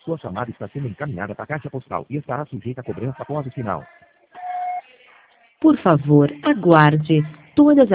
Sua chamada está sendo encaminhada para a caixa postal e estará sujeita a cobrança após o sinal. Por favor, aguarde. Todas